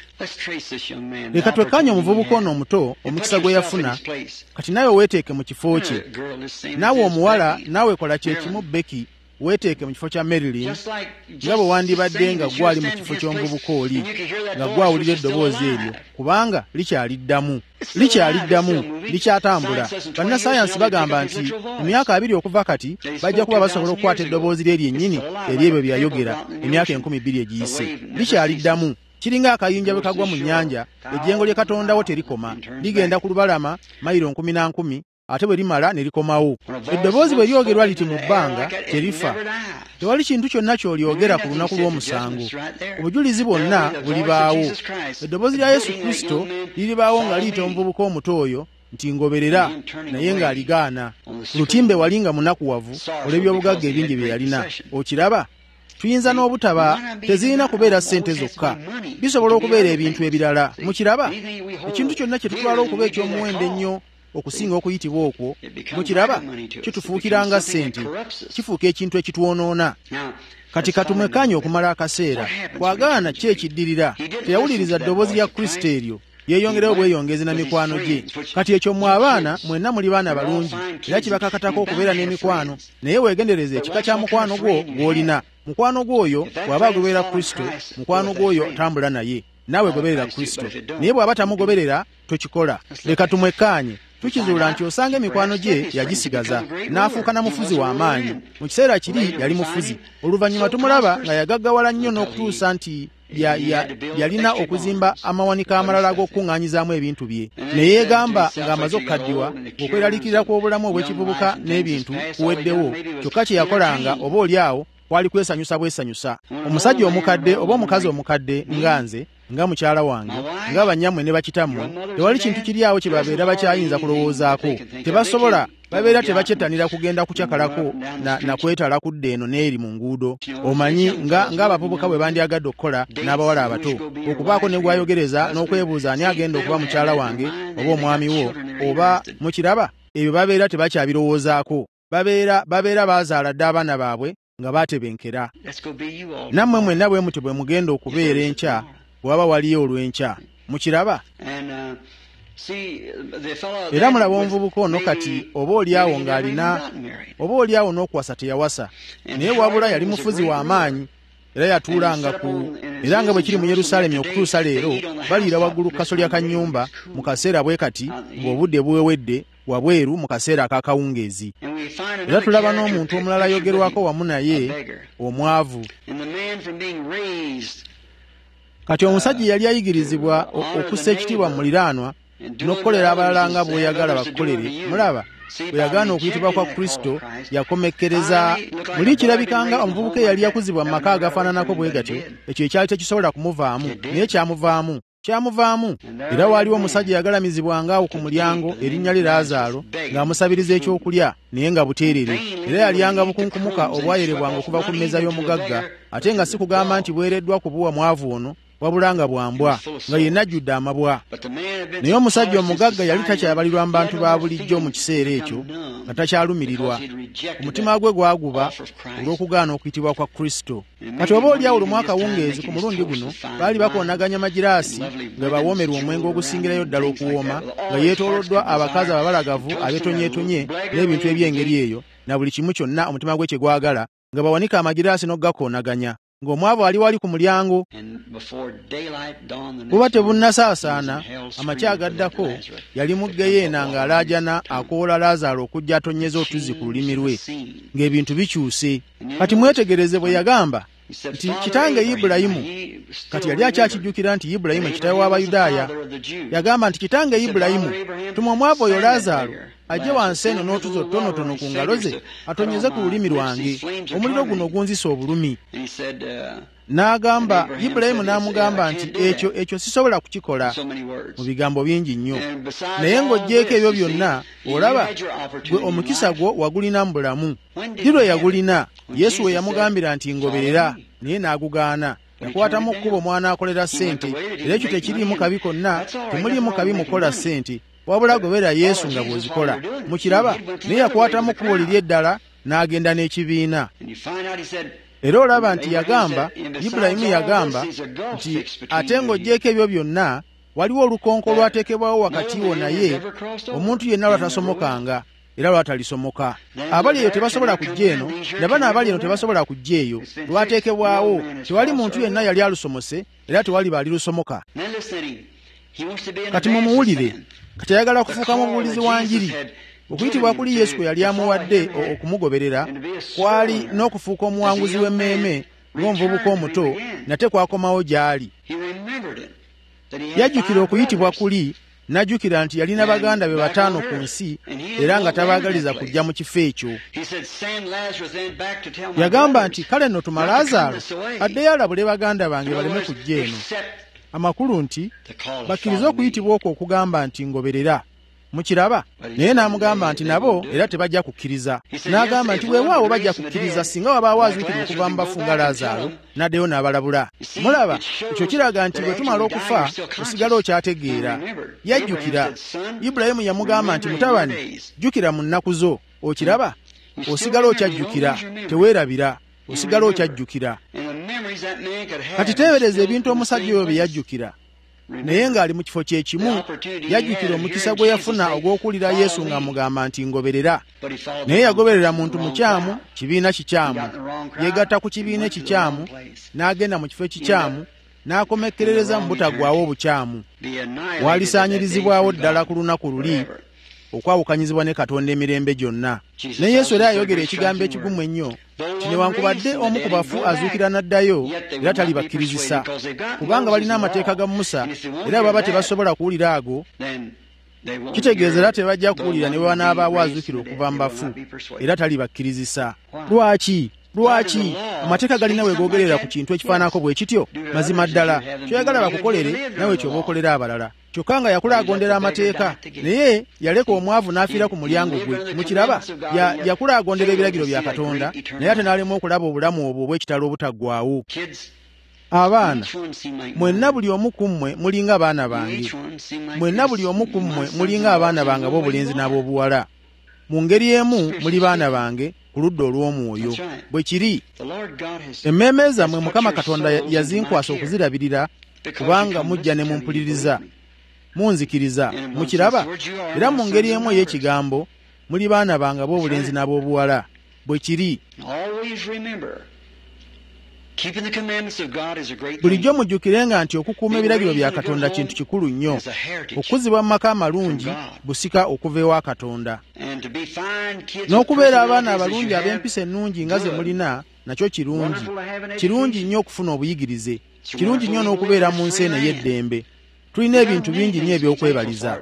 [SPEAKER 1] Leka twekkaanye omuvubuka ono omuto omukisa gwe yafuna, kati nawe weeteeke mu kifo kye. Naawe omuwala, naawe kola kye kimu Becky, weeteeke mu kifo kya Marilyn, nga bwe wandibadde nga gwali mu kifo ky'omuvubuka oli, nga gwawulira eddoboozi eryo, kubanga likyaliddamu. Likyaliddamu, likyatambula. Bannasayansi bagamba nti mu myaka abiri okuva kati bajja kuba basobola okukwata eddoboozi lye lyennyini ery'ebyo bye yayogera emyaka enkumi bbiri egiyise. Likyaliddamu. Kiringa akayinja bwe kagwa mu nnyanja, ejjengo lye Katondawo terikoma, ligenda ku lubalama mayiro nkumi na nkumi, ate bwe limala ne likomawo. Eddoboozi bwe lyogerwa liti mu bbanga terifa. Tewali kintu kyonna ky'olyogera ku lunaku lw'omusango. Obujulizi bwonna bulibaawo. Eddoboozi lya Yesu Kristo liribaawo nga liyita omuvubuka omuto oyo nti ngoberera, naye ng'aligaana. Ku lutimbe wali nga munakuwavu olw'ebyobugagga ebingi bye yalina. Okiraba? Tuyinza n'obutaba, tezirina kubeera ssente zokka, bisobola okubeera ebintu ebirala. Mukiraba? Ekintu kyonna kye tutwala okuba eky'omuwendo ennyo okusinga okuyitibwa okwo, mukiraba? Kitufuukiranga ssente, kifuuka ekintu ekitwonoona. Kati katumwekanye okumala akaseera, kwagaana ki ekiddirira? Teyawuliriza ddoboozi lya Kristo eryo, yeeyongereho bweyongezi na mikwano gye. Kati ekyo mmwe abaana mwenna muli baana balungi, era kibakakatako okubeera n'emikwano, naye weegendereze ekika kya mukwano gwo gw'olina. Mukwano gw'oyo bw'aba agoberera Kristo, mukwano gw'oyo tambula naye, naawe goberera Kristo. Naye bw'aba tamugoberera, tokikola. Leka tumwekkaanye. Tukizuula nti osanga emikwano gye yagisigaza, n'afuuka na mufuzi w'amaanyi. Mu kiseera kiri yali mufuzi. Oluvannyuma tumulaba nga yagaggawala nnyo n'okutuusa nti ya, ya, yalina okuzimba amawanika amalala ag'okukuŋŋaanyizaamu ebintu bye. Ne yeegamba ng'amaze okukaddiwa, okweraliikirira kw'obulamu obw'ekivubuka n'ebintu kuweddewo, kyokka kye yakolanga oba oli awo kwali kwesanyusa bwesanyusa. Omusajja omukadde oba omukazi omukadde nga nze, nga mukyala wange, nga bannyammwe ne bakitammwe, tewali kintu kiri awo kye babeera bakyayinza kulowoozaako. Tebasobola, babeera tebakyettanira kugenda kukyakalako na, na kwetala kudda eno n'eri mu nguudo. Omanyi nga ng'abavubuka bwe bandyagadde okukola n'abawala abato, okubaako ne gwayogereza n'okwebuuza ani agenda okuba mukyala wange oba omwami wo, oba mukiraba? Ebyo babeera tebakyabirowoozaako. Babeera babeera baazaala dda abaana baabwe nga baatebenkera. Nammwe mwenna bwe muti bwe mugenda okubeera enkya, bw'aba waliyo olw'enkya. Mukiraba? era mulaba omuvubuka ono kati oba oliawo ng'alina oba oliawo n'okuwasa teyawasa, naye wabula yali mufuzi w'amaanyi era yatuulanga ku era nga bwe kiri mu Yerusaalemi okutuusa leero baliira waggulu ku kasolya ka nnyumba mu kaseera bwe kati ng'obudde buwewedde wabweru mu kaseera ak'akawungeezi. Era tulaba n'omuntu omulala ayogerwako wamu naye, omwavu. Kati omusajja yali ayigirizibwa okussa ekitiibwa mu muliraanwa n'okukolera abalala nga bw'oyagala bakukolere. Mulaba, bwe yagaana okuyitibwa kwa Kristo yakomekkereza. Muli kirabikanga omuvubuka eyali yakuzibwa mu maka agafaananako bwe gatyo, ekyo ekyali tekisobola kumuvaamu, naye kyamuvaamu kyamuvaamu era waaliwo omusajja yagalamizibwanga awo ku mulyango, erinnya lye Laazaalo, ng'amusabiriza ekyokulya naye nga buteerere, era yalyanga bukunkumuka obwayerebwanga okuva ku mmeeza y'omugagga, ate nga si kugamba nti bwereddwa kubuwa mwavu ono, wabula nga bwambwa, nga yenna ajjudde amabwa. Naye omusajja omugagga yali takyabalirwa mu bantu ba bulijjo mu kiseera ekyo, nga takyalumirirwa. Omutima gwe gwaguba olw'okugaana okuyitibwa kwa Kristo. Kati oba oliawo lumu akawungeezi ku mulundi guno baali bakoonaganya magiraasi nga bawoomerwa omwenge ogusingirayo ddala okuwooma, nga yeetooloddwa abakazi ababalagavu abeetonyeetonye n'ebintu eby'engeri eyo, na buli kimu kyonna omutima gwe kye gwagala, nga bawanika amagiraasi n'ogakoonaganya, ng'omwavu ali wali ku mulyango. Buba tebunnasaasaana, amakya agaddako yali mu Geyeena ng'alaajana akoola Laazaalo okujja atonnyeza otuzzi ku lulimi lwe, ng'ebintu bikyuse. Kati mwetegereze bwe yagamba nti kitange Ibulayimu, kati yali akyakijjukira nti Ibulayimu ekitaawe w'Abayudaaya, yagamba nti kitange Ibulayimu, tuma omwavu oyo Laazaalo ajje wansi eno n'otuzzi otutonotono ku ngalo ze atonyeze ku lulimi lwange, omuliro guno gunzisa obulumi. N'agamba, Ibulayimu n'amugamba nti ekyo ekyo sisobola kukikola, mu bigambo bingi nnyo, naye ng'oggyeko ebyo byonna olaba gwe omukisa gwo wagulina mu bulamu. Ddi lwe yagulina? Yesu we yamugambira nti ngoberera, naye n'agugaana. Yakwatamu kkubo mw'anaakolera ssente, era ekyo tekiriimu kabi konna, temuliimu kabi mukola ssente, wabula gobera Yesu nga bw'ozikola. Mukiraba? Naye yakwatamu kkubo liri eddala n'agenda n'ekibiina. Era olaba nti yagamba, Ibulayimu yagamba nti ate ng'oggyeko ebyo byonna, waliwo olukonko lwateekebwawo wakati wo naye, omuntu yenna lwatasomokanga era lwatalisomoka. Abali eyo tebasobola kujja eno, nabano abali eno tebasobola kujja eyo, lwateekebwawo. Tewali muntu yenna yali alusomose, era tewali baali lusomoka. Kati mumuwulire, kati ayagala kufuuka mubuulizi wa njiri. Okuyitibwa kuli Yesu kwe yali amuwadde okumugoberera kwali n'okufuuka omuwanguzi w'emmeeme ng'omuvubuka omuto, nate kwakomawo gy'ali. Yajjukira okuyitibwa kuli, n'ajjukira nti yalina baganda be bataano ku nsi era nga tabaagaliza kujja mu kifo ekyo. Yagamba nti kale nno tuma Laazaalo addeyo alabule baganda bange baleme kujja eno. Amakulu nti bakkirize okuyitibwa okwo okugamba nti ngoberera. Mukiraba? Naye n'amugamba nti nabo era tebajja kukkiriza. N'agamba nti weewaawo bajja kukkiriza singa wabaawo azuukira okuva mu bafu nga Laazaalo n'addeyo n'abalabula. Mulaba, ekyo kiraga nti bwe tumala okufa osigala okyategeera. Yajjukira. Ibulayimu yamugamba nti mutabani, jjukira mu nnaku zo. Okiraba? Osigala okyajjukira, teweerabira. Osigala okyajjukira. Kati teebereza ebintu omusajja oyo bye yajjukira. Naye ng'ali mu kifo kye kimu, yajjukira omukisa gwe yafuna ogw'okuwulira Yesu ng'amugamba nti ngoberera. Naye yagoberera muntu mukyamu, kibiina kikyamu. Yeegatta ku kibiina ekikyamu, n'agenda mu kifo ekikyamu, n'akomekkerereza mu butagwawo obukyamu. Walisaanyirizibwawo ddala ku lunaku luli okwawukanyizibwa ne Katonda emirembe gyonna. Ne Yesu era yayogera ekigambo ekigumu ennyo, ti newankubadde omu ku bafu azuukira n'addayo, era talibakkirizisa, kubanga balina amateeka ga Musa, era baba tebasobola kuwulira ago, kitegeeza era tebajja kuwulira ne bwe banaabaawo azuukira okuva mu bafu, era talibakkirizisa. Lwaki? Lwaki? Amateeka galina we googerera ku kintu ekifaanako bwe kityo? Mazima ddala, kyoyagala bakukolere nawe kyoba okolera abalala. Kyokka nga yakulaagondera amateeka, naye yaleka omwavu n'afiira ku mulyango gwe. Mukiraba? Yakulaagondera ebiragiro bya Katonda, naye ate n'alema okulaba obulamu obwo obw'ekitalo obutaggwaawo. Abaana, mwenna buli omu ku mmwe mulinga abaana bange. Mwenna buli omu ku mmwe mulinga abaana bange ab'obulenzi n'ab'obuwala. Mu ngeri emu muli baana bange ku ludda olw'omwoyo. Bwe kiri, emmeeme zammwe Mukama Katonda yazinkwasa okuzirabirira, kubanga mujja ne mumpuliriza. munzikiriza mukiraba era mu ngeri emu ey'ekigambo muli baana bange ab'obulenzi n'ab'obuwala bwe kiri. Bulijjo mujjukirenga nti okukuuma ebiragiro bya Katonda kintu kikulu nnyo. Okuzibwa mu maka amalungi busika okuva ewa Katonda. N'okubeera abaana abalungi ab'empisa ennungi nga ze mulina nakyo kirungi. Kirungi nnyo okufuna obuyigirize. Kirungi nnyo n'okubeera mu nsi eno ey'eddembe. Tulina ebintu bingi nnyo ebyokwebaliza.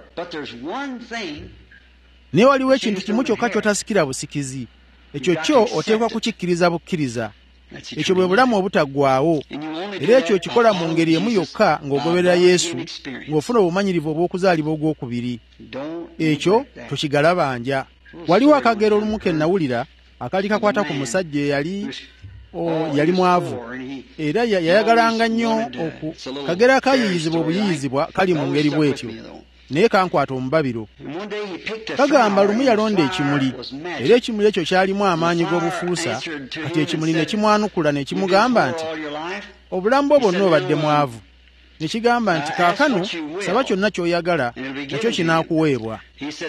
[SPEAKER 1] Naye waliwo ekintu kimu kyokka ky'otasikira busikizi. Ekyo kyo oteekwa kukikkiriza bukkiriza. Ekyo bwe bulamu obutaggwaawo, era ekyo okikola mu ngeri emu yokka ng'ogoberera Yesu, ng'ofuna obumanyirivu obw'okuzaalibwa ogwokubiri. Ekyo tokigalabanja. Waliwo akagero olumu ke nawulira akali kakwata ku musajja eyali yali mwavu era yayagalanga nnyo oku kagera akayiyizibwa obuyiyizibwa kali mu ngeri bw'etyo, naye kankwata omubabiro. Kagamba lumu yalonda ekimuli, era ekimuli ekyo kyalimu amaanyi g'obufuusa, kati ekimuli ne kimwanukula ne kimugamba nti, obulamu bwo bwonna obadde mwavu. Ne kigamba nti, kaakano saba kyonna ky'oyagala nakyo kinaakuweebwa.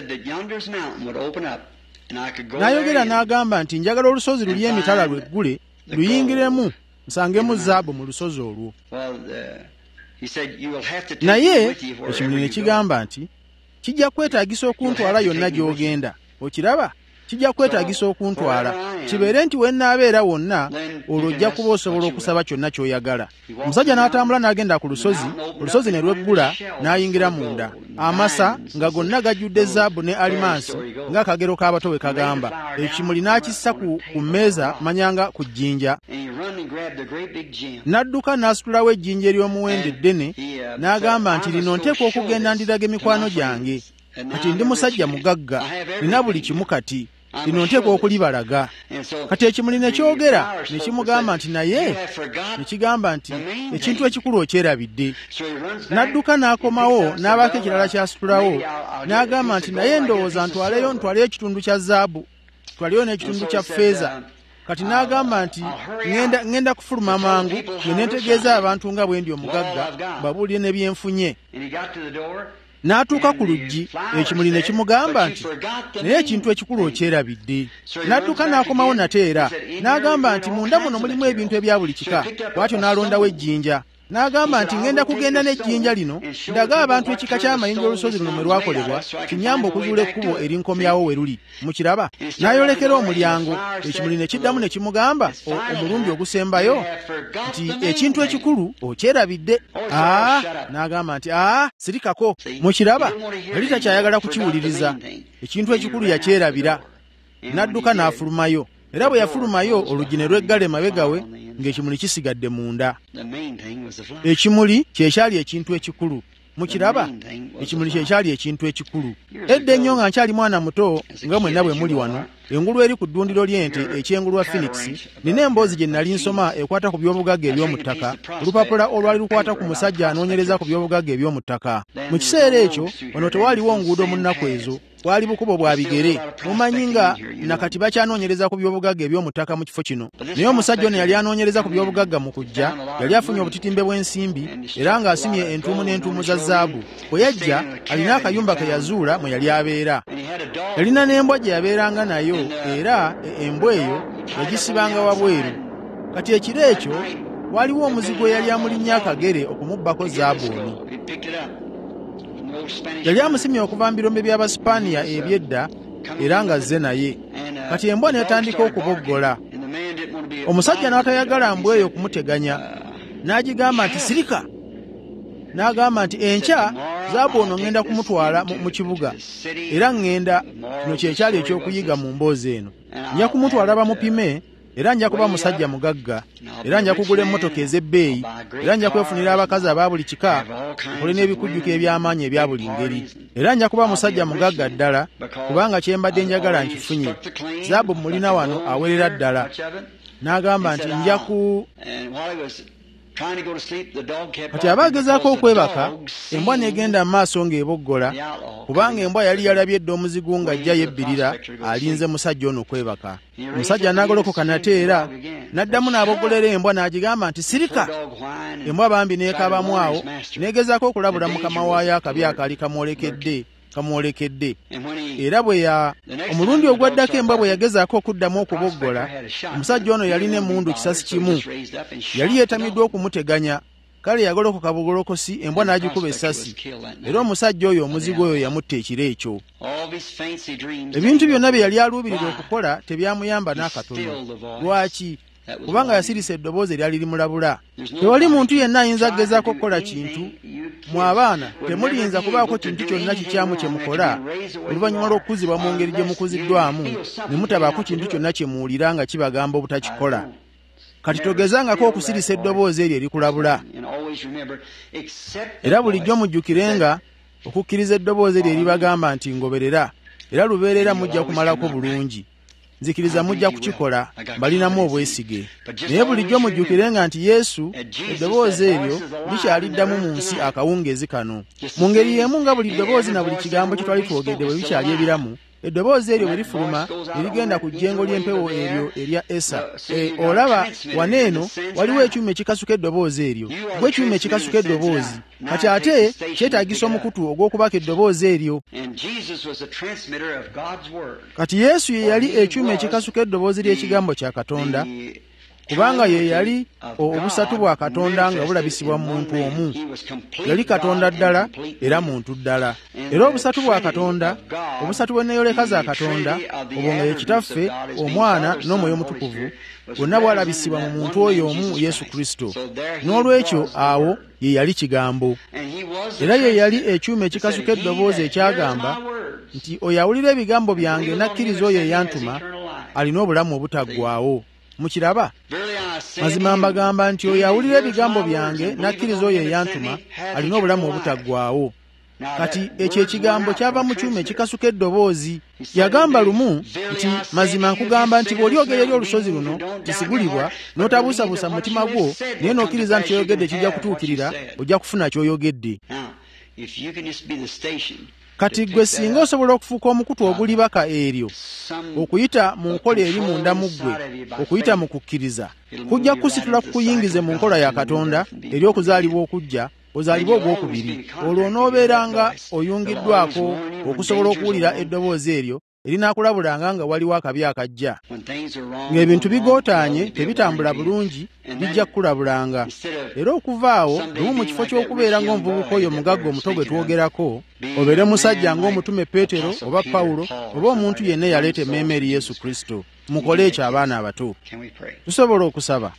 [SPEAKER 1] N'ayogera n'agamba nti, njagala olusozi luli emitala lweggule, luyingiremu nsangemu zaabu mu lusozi olwo. Naye ekimuli ne kigamba nti, kijja kwetaagisa okuntwala yonna gy'ogenda. Okiraba? Kijja kwetaagisa okuntwala. Kibeere nti we nnaabeera wonna, olwo ojja kuba osobola okusaba kyonna ky'oyagala. Omusajja n'atambula n'agenda ku lusozi, olusozi ne lweggula n'ayingira munda. Amasa nga gonna gajjudde zaabu ne alimansi ng'akagero k'abato bwe kagamba. Ekimuli n'akissa ku mmeeza manyanga ku jjinja. N'adduka n'asitulawo ejjinja ery'omuwendo eddene n'agamba nti, lino nteekwa okugenda ndiraga emikwano gyange. Kati ndi musajja mugagga, nina buli kimu kati. Lino nteekwa okulibalaga. Kati ekimuli ne kyogera ne kimugamba nti, naye ne kigamba nti, ekintu ekikulu okyerabidde. N'adduka n'akomawo n'abaako ekirala ky'asitulawo n'agamba nti, naye ndowooza ntwaleyo ntwaleyo ekitundu kya zaabu, twaleyo n'ekitundu kya ffeeza. Kati n'agamba nti, ngenda ngenda kufuluma mangu ne ntegeeza abantu nga bwe ndi omugagga babuulire ne byenfunye. N'atuuka ku luggi, ekimuli ne kimugamba nti, naye ekintu ekikulu okyerabidde. N'adduka n'akomawo nate era n'agamba nti, munda muno mulimu ebintu ebya buli kika. Bw'atyo n'alondawo ejjinja. N'agamba nti, ngenda kugenda n'ejjinja lino ndaga abantu ekika ky'amayinja olusozi luno mwe lwakolebwa, kinyamba okuzuula ekkubo erinkomyawo we luli. Mukiraba? N'ayolekera omulyango, ekimuli ne kiddamu ne kimugamba omulundi ogusembayo nti, ekintu ekikulu okyerabidde. Aa, n'agamba nti, aa, sirikako. Mukiraba? Yali takyayagala kukiwuliriza. Ekintu ekikulu yakyerabira. N'adduka n'afulumayo. Era bwe yafulumayo oluggi ne lweggala emabega we ng'ekimuli kisigadde munda. Ekimuli kyekyali ekintu ekikulu. Mukiraba? Ekimuli kyekyali ekintu ekikulu. Edda ennyo nga nkyali mwana muto nga mwenna bwe muli wano, engulu eri ku ddundiro ly'ente ekyengulu wa Phoenix, nina emboozi gye nnali nsoma ekwata ku by'obugagga eby'omu ttaka, olupapula olwali lukwata ku musajja anoonyereza ku by'obugagga eby'omu ttaka. Mu kiseera ekyo wano tewaaliwo nguudo mu nnaku ezo, bwali bukubo bwa bigere. Mumanyi nga nakati bakyanoonyereza ku by'obugagga eby'omu ttaka mu kifo kino. Naye omusajja ono yali anoonyereza ku by'obugagga mu kujja, yali afunye obutitimbe bw'ensimbi era ng'asimye entuumu n'entuumu za zaabu. Bwe yajja alina akayumba ke yazuula mwe yali abeera. Yalina n'embwa gye yabeeranga nayo, era embwa eyo yagisibanga wabweru. Kati ekiro ekyo waliwo omuzigo eyali amulinnya akagere okumubbako zaabu ono. Yali amusimye okuva mu birombe by'Abasipaniya ebyedda era ng'azze naye. Kati embwa n'etandika okuboggola. Omusajja n'atayagala mbwa eyo okumuteganya, n'agigamba nti, sirika. N'agamba nti, enkya zaabu ono ŋŋenda kumutwala mu kibuga, era ŋŋenda, kino kyekyali ekyokuyiga mu mboozi eno, nja kumutwala bamupime, era nja kuba musajja mugagga, era nja kugula emmotoka ez'ebbeeyi, era nja kwefunira abakazi aba buli kika, nkole n'ebikujjuko eby'amaanyi ebya buli ngeri, era nja kuba musajja mugagga ddala, kubanga kye mbadde njagala nkifunye. Zaabu mulina wano awerera ddala. N'agamba nti, nja ku kati abaagezaako okwebaka embwa n'egenda mu maaso ng'eboggola, kubanga embwa yali yalabye edda omuzigu ng'ajja yebbirira alinze musajja ono okwebaka. Omusajja n'agolokoka nate era n'addamu n'aboggolera embwa n'agigamba nti, sirika! Embwa bambi n'ekaabamu awo n'egezaako okulabula mukama waayo akabi akaali kamwolekedde kamwolekedde era bwe ya omulundi ogwaddako embwa bwe yagezaako okuddamu okuboggola, omusajja ono yalina emmundu kisasi kimu, yali yeetamiddwa okumuteganya. Kale yagolokoka bugolokosi, embwa n'agikuba essasi, era omusajja oyo omuzigo oyo yamutta ekiro ekyo. Ebintu byonna bye yali aluubirira okukola tebyamuyamba n'akatono. Lwaki? Kubanga yasirisa eddoboozi eryali limulabula. Tewali muntu yenna ayinza kugezaako okukola kintu. Mu abaana temuliyinza kubaako kintu kyonna kikyamu kye mukola oluvannyuma lw'okukuzibwa mu ngeri gye mukuziddwamu ne mutabaako kintu kyonna kye muwulira nga kibagamba obutakikola. Kati togezangako okusirisa eddoboozi eryo erikulabula. Era bulijjo mujjukirenga okukkiriza eddoboozi eryo eribagamba nti ngoberera, era lubeerera mujja kumalako bulungi. Nzikiriza mujja kukikola, balinamu obwesige. Naye bulijjo mujjukirenga nti Yesu eddoboozi eryo likyaliddamu mu nsi akawungeezi kano. Mu ngeri y'emu nga buli ddoboozi na buli kigambo kye twali twogedde bwe bikyali ebiramu, eddoboozi eryo bwe lifuluma ne ligenda ku jjengo ly'empewo eryo erya Esa. E, olaba waneeno waliwo ekyuma ekikasuka eddoboozi eryo. Gwe ekyuma ekikasuka eddoboozi kati ate kyetaagisa omukutu ogw'okubaka eddoboozi eryo. Kati Yesu ye yali ekyuma ekikasuka eddoboozi ly'ekigambo kya Katonda, kubanga ye yali obusatu bwa Katonda nga bulabisibwa mu muntu omu. Yali Katonda ddala era muntu ddala. Era obusatu bwa Katonda, obusatu bw'enneeyoleka za Katonda, obwo nga ye Kitaffe, Omwana n'Omwoyo Omutukuvu, bwonna bwalabisibwa mu muntu oyo omu Yesu Kristo. N'olwekyo awo ye yali kigambo. Era ye yali ekyuma ekikasuka eddoboozi ekyagamba nti oyo awulira ebigambo byange n'akkiriza oyo eyantuma alina obulamu obutaggwaawo. Mukiraba? Mazima mbagamba nti oyo awulira ebigambo byange n'akkiriza oyo eyantuma alina obulamu obutaggwaawo. Kati ekyo ekigambo kyava mu kyuma ekikasuka eddoboozi. Yagamba lumu nti mazima nkugamba nti bw'olyogera eri olusozi luno kisigulibwa n'otabuusabuusa mu mutima gwo naye n'okkiriza nti kyoyogedde kijja kutuukirira, ojja kufuna ky'oyogedde. Kati gwe singa osobola okufuuka omukutu ogulibaka eryo, okuyita mu nkola eri munda mu ggwe, okuyita mu kukkiriza, kujja kukusitula kukuyingize mu nkola ya Katonda eri okuzaalibwa okujja, ozaalibwa ogwokubiri. Olwo onoobeeranga oyungiddwako okusobola okuwulira eddoboozi eryo erinaakulabulanga nga waliwo akabi akajja. Ng'ebintu bigootaanye tebitambula bulungi, bijja kukulabulanga. Era okuva awo lumu mu kifo ky'okubeera ng'omuvubuka oyo omugagga omuto gwe twogerako, obeere musajja ng'omutume Peetero oba Pawulo oba omuntu yenna eyaleeta emmeeme eri Yesu Kristo. Mukole ekyo abaana abato. Tusobola okusaba.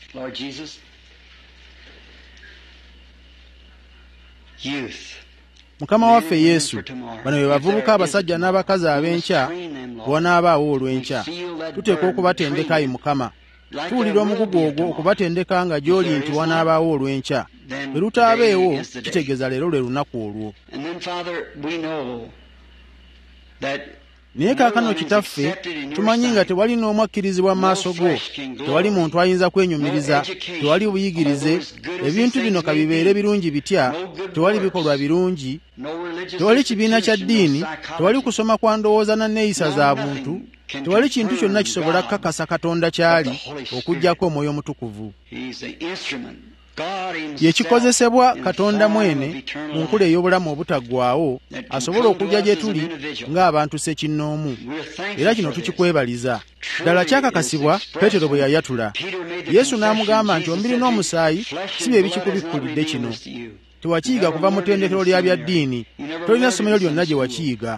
[SPEAKER 1] Mukama waffe Yesu, bano be bavubuka abasajja n'abakazi ab'enkya bw'onaabaawo olw'enkya. Tuteekwa okubatendeka Ayi Mukama. Tuwulira omugugu ogwo okubatendeka nga gy'oli nti wanaabaawo olw'enkya. Bwe lutaabeewo kitegeeza leero lwe lunaku olwo. Naye kaakano Kitaffe, tumanyi nga tewali n'omu akkirizibwa mu maaso go, tewali muntu ayinza kwenyumiriza, tewali buyigirize, ebintu bino kabibeere birungi bitya, tewali bikolwa birungi, tewali kibiina kya ddiini, tewali kusoma kwa ndowooza na nneeyisa za buntu, tewali kintu kyonna kisobola kukakasa Katonda kyali okuggyako Omwoyo Omutukuvu. Yekikozesebwa Katonda mwene mu nkula ey'obulamu obutaggwaawo asobola okujja gye tuli ng'abantu ssekinnoomu. Era kino tukikwebaliza. Ddala kyakakasibwa Peetero bwe yayatula. Yesu n'amugamba nti omubiri n'omusaayi si bye bikikubikkulidde kino. Tewakiyiga kuva mu ttendekero lya bya ddiini. Tolina ssomero lyonna gye wakiyiga.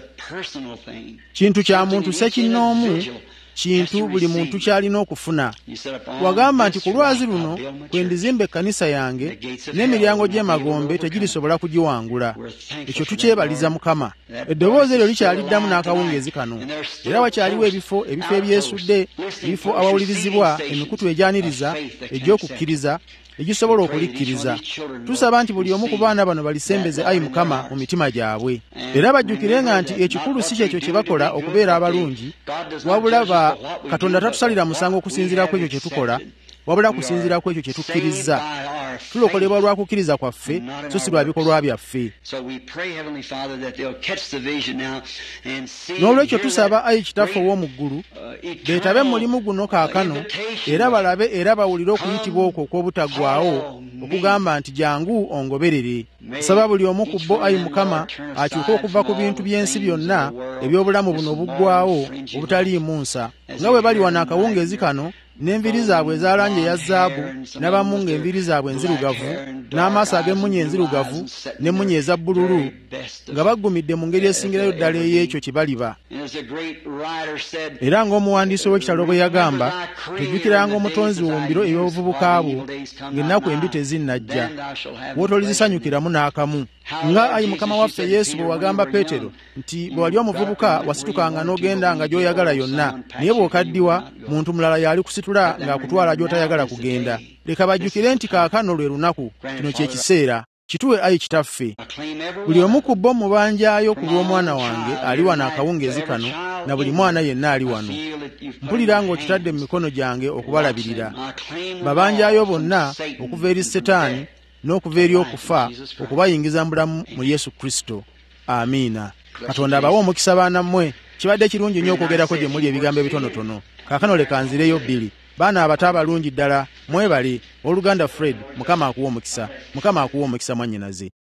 [SPEAKER 1] Kintu kya muntu ssekinnoomu, kintu buli muntu kyalina okufuna. Wagamba nti ku lwazi luno kwe ndizimba ekkanisa yange n'emiryango gy'emagombe tegirisobola kugiwangula. Ekyo tukyebaliza Mukama. Eddoboozi eryo likyaliddamu n'akawungeezi kano. Era wakyaliwo ebifo ebifo ebyesudde, ebifo awawulirizibwa, emikutu egyaniriza, egy'okukkiriza, egisobola okulikkiriza. Tusaba nti buli omu ku baana bano balisembeze Ayi Mukama mu mitima gyabwe. Era bajjukirenga nti ekikulu si kyekyo kye bakola okubeera abalungi, wabula ba Katonda tatusalira musango okusinziira ku ekyo kye tukola, wabula kusinziira ku ekyo kye tukkiriza. Tulokolebwa lwa kukkiriza kwaffe, so si lwa bikolwa byaffe. N'olwekyo tusaba Ayi Kitaffe ow'omu ggulu beetabe mulimu guno kaakano, era balabe era bawulire okuyitibwa okwo okw'obutaggwaawo okugamba nti jangu ongoberere. Saba buli omu ku bo, Ayi Mukama, akyuke okuva ku bintu by'ensi byonna eby'obulamu buno obuggwaawo obutaliimu nsa, nga bwe bali wano akawungeezi kano, n'enviri zaabwe eza langi eya zaabu, n'abamu ng'enviri zaabwe nzirugavu, n'amaaso ag'emmunye enzirugavu n'emmunye eza bbululu, nga baggumidde mu ngeri esingirayo ddala ey'ekyo kye baliba. Era ng'omuwandiisi w'ekitalo bwe yagamba, tujjukiranga omutonzi mu mbiro eby'obuvubuka bwo, ng'ennaku embi tezinnajja, w'otolizisanyukiramu n'akamu. Nga Ayi Mukama waffe Yesu bwe wagamba Peetero nti bwe wali omuvubuka wasitukanga n'ogendanga gy'oyagala yonna, naye bw'okaddiwa muntu mulala yali kusitula ng'akutwala gy'otayagala kugenda. Leka bajjukire nti kaakano lwe lunaku, kino kye kiseera. Kituwe Ayi Kitaffe. Buli omu ku bo mubanjaayo ku lw'omwana wange ali wano akawungeezi kano, na buli mwana yenna ali wano. Mpulira ng'okitadde mu mikono gyange okubalabirira. Babanjaayo bonna okuva eri Setaani n'okuva eri okufa, okubayingiza mu bulamu mu Yesu Kristo. Amiina. Katonda abawe omukisa baana mmwe. Kibadde kirungi nnyo okwogerako gye muli ebigambo ebitonotono. Kaakano leka nzireyo bbiri. Baana abato abalungi ddala, mwebale. Oluganda Fred, Mukama akuwa omukisa. Mukama akuwa omukisa mwannyinaze.